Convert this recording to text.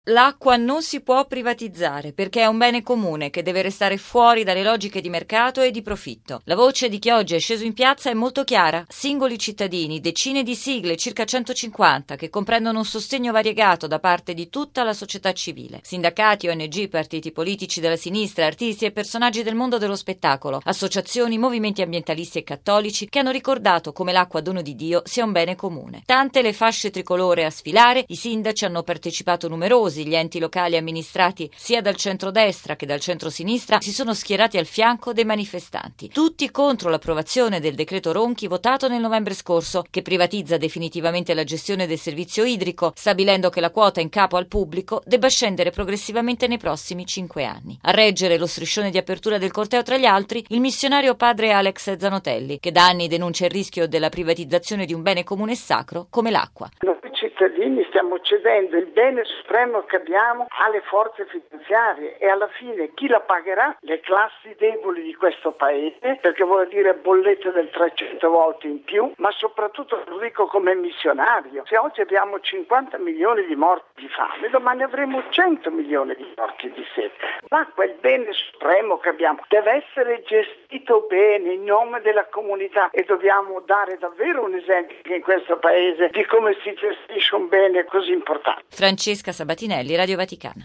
L'acqua non si può privatizzare perché è un bene comune che deve restare fuori dalle logiche di mercato e di profitto. La voce di chi oggi è sceso in piazza è molto chiara. Singoli cittadini, decine di sigle, circa 150, che comprendono un sostegno variegato da parte di tutta la società civile. Sindacati, ONG, partiti politici della sinistra, artisti e personaggi del mondo dello spettacolo, associazioni, movimenti ambientalisti e cattolici che hanno ricordato come l'acqua dono di Dio sia un bene comune. Tante le fasce tricolore a sfilare, i sindaci hanno partecipato numerosi, gli enti locali amministrati sia dal centrodestra che dal centrosinistra si sono schierati al fianco dei manifestanti, tutti contro l'approvazione del decreto Ronchi votato nel novembre scorso, che privatizza definitivamente la gestione del servizio idrico, stabilendo che la quota in capo al pubblico debba scendere progressivamente nei prossimi 5 anni. A reggere lo striscione di apertura del corteo, tra gli altri, il missionario padre Alex Zanotelli, che da anni denuncia il rischio della privatizzazione di un bene comune e sacro come l'acqua. Noi cittadini stiamo cedendo il bene supremo che abbiamo alle forze finanziarie e alla fine chi la pagherà? Le classi deboli di questo paese, perché vuol dire bollette del 300 volte in più, ma soprattutto lo dico come missionario. Se oggi abbiamo 50 milioni di morti di fame, domani avremo 100 milioni di morti di sete. L'acqua è il bene supremo che abbiamo, deve essere gestito bene in nome della comunità e dobbiamo dare davvero un esempio in questo paese di come si gestisce un bene così importante. Francesca Sabatinelli, Radio Vaticana.